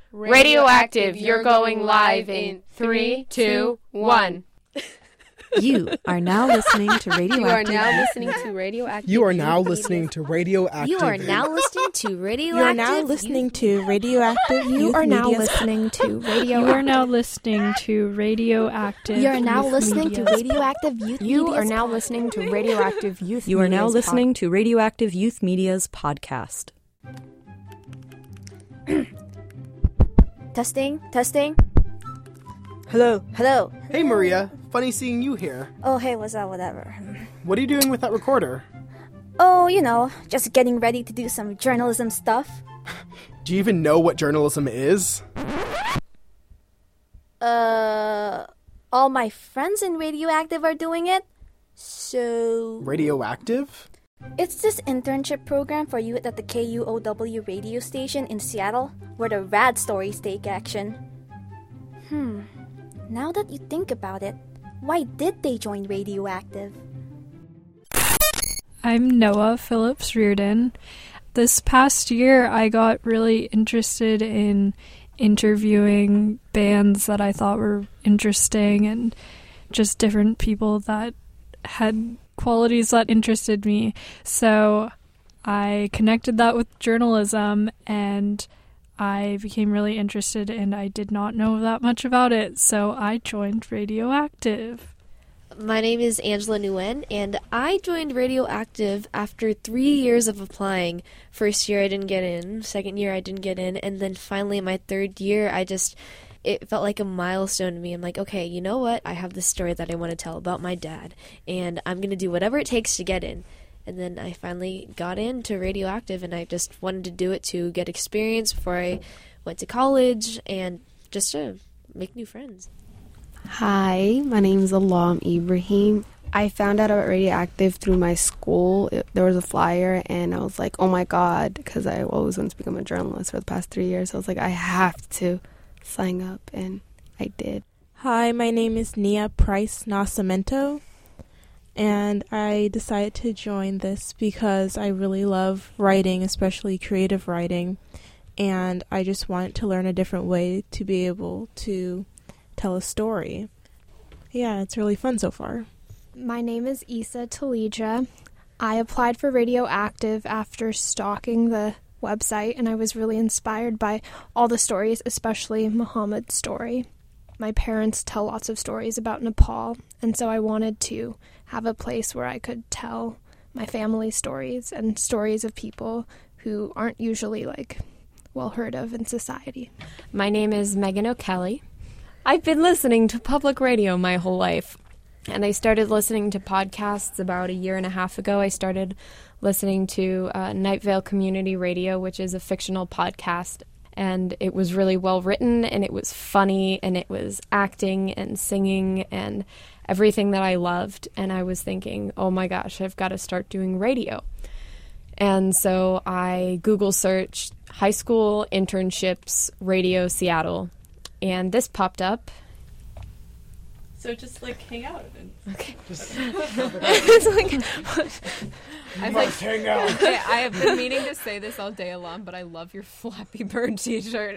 Radioactive, you're going live in 3, 2, 1. You are now listening to Radioactive. You are now listening to Radioactive. You are now listening to Radioactive. You are now listening to Radioactive. You are now listening to Radioactive. You are now listening to Radioactive. You are now listening to Radioactive. You are now listening to Radioactive Youth. You are now listening to Radioactive Youth. You are now listening to Radioactive Youth Media's podcast. Testing, testing. Hello. Hello. Hey, Maria. Funny seeing you here. Oh, hey, what's up, whatever. What are you doing with that recorder? Oh, you know, just getting ready to do some journalism stuff. Do you even know what journalism is? All my friends in Radioactive are doing it, so... Radioactive? It's this internship program for youth at the KUOW radio station in Seattle, where the rad stories take action. Now that you think about it, why did they join Radioactive? I'm Noah Phillips Reardon. This past year, I got really interested in interviewing bands that I thought were interesting and just different people that had qualities that interested me. So I connected that with journalism, and I became really interested, and I did not know that much about it, so I joined Radioactive. My name is Angela Nguyen, and I joined Radioactive after 3 years of applying. First year I didn't get in, second year I didn't get in, and then finally my third year it felt like a milestone to me. I'm like, okay, you know what? I have this story that I want to tell about my dad, and I'm going to do whatever it takes to get in. And then I finally got into Radioactive, and I just wanted to do it to get experience before I went to college and just to make new friends. Hi, my name is Alam Ibrahim. I found out about Radioactive through my school. There was a flyer, and I was like, oh my God, because I always wanted to become a journalist for the past 3 years. So I was like, I have to sign up, and I did. Hi, my name is Nia Price Nascimento, and I decided to join this because I really love writing, especially creative writing, and I just wanted to learn a different way to be able to tell a story. Yeah, it's really fun so far. My name is Issa Talija. I applied for Radioactive after stalking the website, and I was really inspired by all the stories, especially Muhammad's story. My parents tell lots of stories about Nepal, and so I wanted to have a place where I could tell my family stories and stories of people who aren't usually well heard of in society. My name is Megan O'Kelly. I've been listening to public radio my whole life, and I started listening to podcasts about a year and a half ago. I started listening to Night Vale Community Radio, which is a fictional podcast, and it was really well written, and it was funny, and it was acting and singing and everything that I loved. And I was thinking, oh my gosh, I've got to start doing radio. And so I Google searched high school internships, radio Seattle, and this popped up. So just hang out. Okay. Hang out. Okay, I have been meaning to say this all day long, but I love your Flappy Bird t-shirt.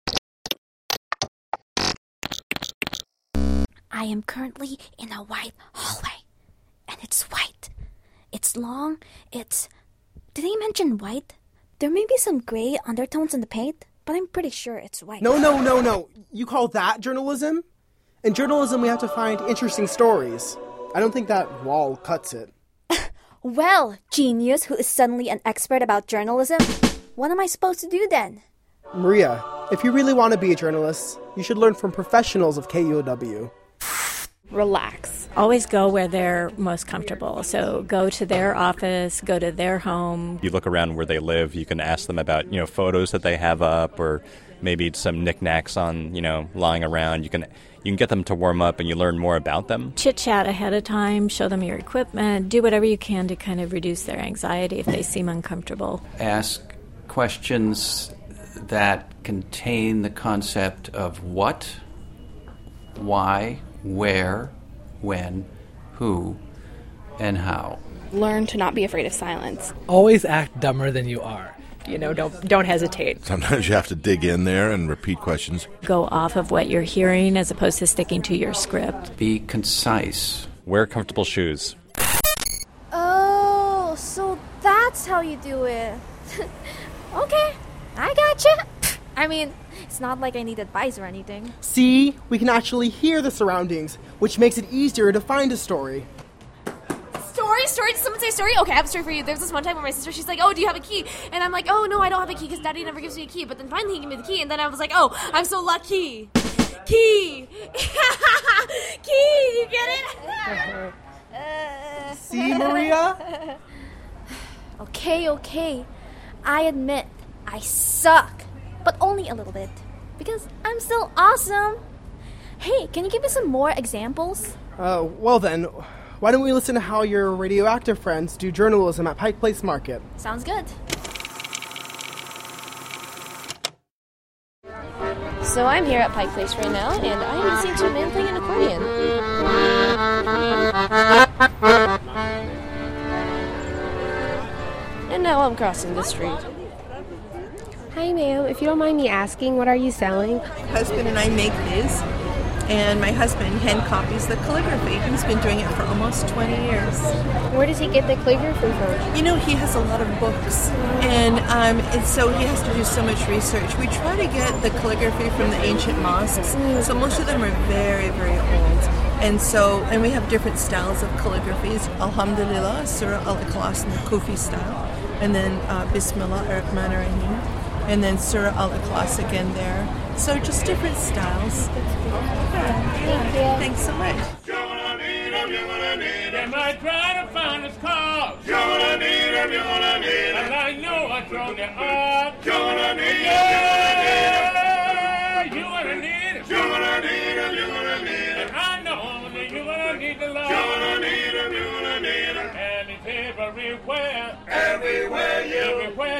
I am currently in a white hallway, and it's white. It's long, Did they mention white? There may be some gray undertones in the paint, but I'm pretty sure it's white. No. You call that journalism? In journalism, we have to find interesting stories. I don't think that wall cuts it. Well, genius who is suddenly an expert about journalism, what am I supposed to do then? Maria, if you really want to be a journalist, you should learn from professionals of KUOW. Relax. Always go where they're most comfortable. So go to their office, go to their home. You look around where they live, you can ask them about, photos that they have up, or maybe some knickknacks on, lying around. You can get them to warm up, and you learn more about them. Chit-chat ahead of time, show them your equipment, do whatever you can to kind of reduce their anxiety if they seem uncomfortable. Ask questions that contain the concept of what, why, where, when, who, and how. Learn to not be afraid of silence. Always act dumber than you are. don't hesitate. Sometimes you have to dig in there and repeat questions. Go off of what you're hearing as opposed to sticking to your script. Be concise. Wear comfortable shoes. Oh, so that's how you do it. Okay, I gotcha. I mean, it's not like I need advice or anything. See, we can actually hear the surroundings, which makes it easier to find a story. Story? Did someone say story? Okay, I have a story for you. There's this one time where my sister, she's like, oh, do you have a key? And I'm like, oh, no, I don't have a key because Daddy never gives me a key. But then finally he gave me the key, and then I was like, oh, I'm so lucky. Key! Key! You get it? See, Maria? Okay. I admit, I suck. But only a little bit. Because I'm still awesome. Hey, can you give me some more examples? Well then, why don't we listen to how your radioactive friends do journalism at Pike Place Market? Sounds good. So I'm here at Pike Place right now, and I am listening to a man playing an accordion. And now I'm crossing the street. Hi, ma'am. If you don't mind me asking, what are you selling? My husband and I make these, and my husband hand copies the calligraphy. He's been doing it for almost 20 years. Where does he get the calligraphy from? You know, he has a lot of books, and so he has to do so much research. We try to get the calligraphy from the ancient mosques, so most of them are very, very old. And we have different styles of calligraphies. Alhamdulillah, Surah Al-Ikhlas in the Kufi style, and then Bismillah ar-Rahman ar-Rahim, and then Surah Al-Ikhlas again there. So just different styles. Yeah. Thanks so much. They might try to find us cause you're gonna need them, and I know I throw the art. You're gonna need them, you're gonna need them, and I know that you're gonna need the Lord. You're gonna need them, and it's everywhere, everywhere you go.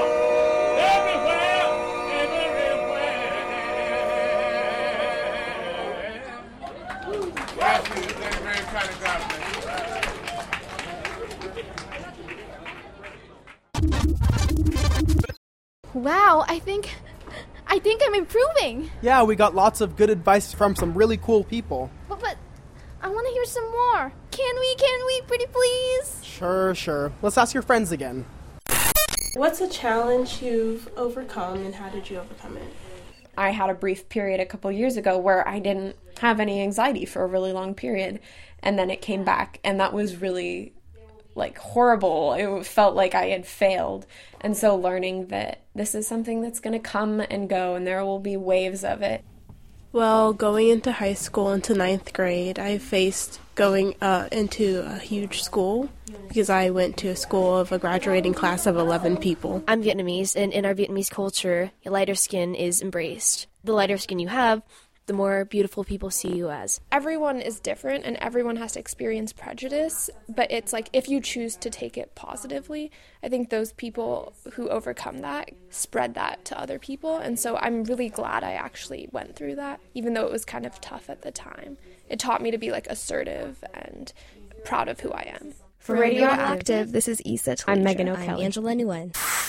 Wow, I think I'm improving. Yeah, we got lots of good advice from some really cool people. But I want to hear some more. Can we, pretty please? Sure. Let's ask your friends again. What's a challenge you've overcome, and how did you overcome it? I had a brief period a couple years ago where I didn't have any anxiety for a really long period, and then it came back, and that was really horrible. It felt like I had failed. And so learning that this is something that's going to come and go, and there will be waves of it. Well, going into high school, into 9th grade, I faced going into a huge school because I went to a school of a graduating class of 11 people. I'm Vietnamese, and in our Vietnamese culture, your lighter skin is embraced. The lighter skin you have, the more beautiful people see you as. Everyone is different and everyone has to experience prejudice, but it's if you choose to take it positively, I think those people who overcome that spread that to other people, and so I'm really glad I actually went through that, even though it was kind of tough at the time. It taught me to be assertive and proud of who I am. For Radioactive, this is Issa Talija. I'm Megan O'Kelly. I'm Angela Nguyen.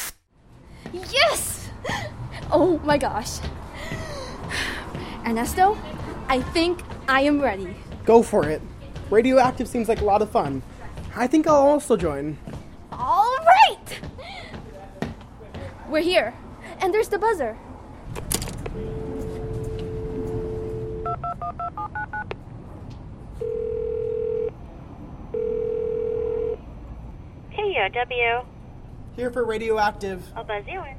Yes! Oh my gosh. Ernesto, I think I am ready. Go for it. Radioactive seems like a lot of fun. I think I'll also join. All right! We're here, and there's the buzzer. KUOW. Here for Radioactive. I'll buzz you in.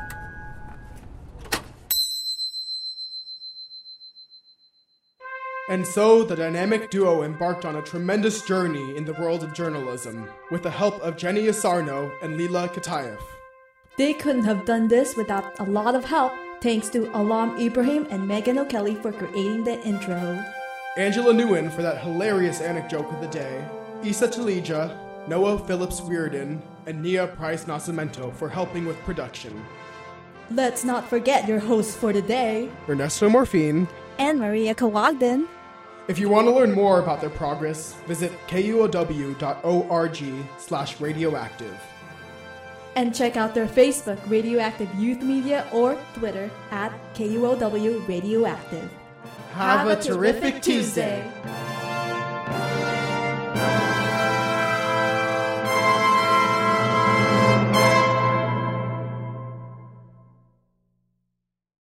And so the dynamic duo embarked on a tremendous journey in the world of journalism, with the help of Jenny Asarno and Lila Katayev. They couldn't have done this without a lot of help, thanks to Alam Ibrahim and Megan O'Kelly for creating the intro. Angela Nguyen for that hilarious anecdote of the day, Issa Talija, Noah Phillips Weirden, and Nia Price Nascimento for helping with production. Let's not forget your hosts for the day, Ernesto Morfine and Maria Kawagden. If you want to learn more about their progress, visit kuow.org/radioactive. And check out their Facebook, Radioactive Youth Media, or Twitter at KUOW Radioactive. Have a terrific Tuesday.